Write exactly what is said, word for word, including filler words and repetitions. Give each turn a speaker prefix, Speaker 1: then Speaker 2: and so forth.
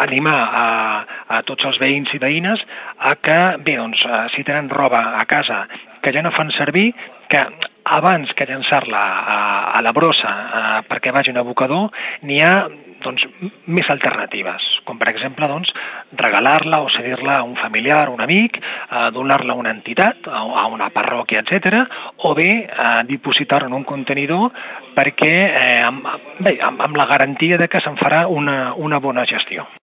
Speaker 1: animar a, a tots els veïns i veïnes a que, bé, doncs, si tenen roba a casa que ja no fan servir, que abans que llançar-la a, a la brossa a, perquè vagi a un abocador, n'hi ha doncs, més alternatives, com per exemple doncs, regalar-la o cedir-la a un familiar, un amic, eh, donar-la a una entitat, a, a una parròquia, etcètera, o bé eh, dipositar-la en un contenidor perquè, eh, amb, bé, amb, amb la garantia de que se'n farà una, una bona gestió.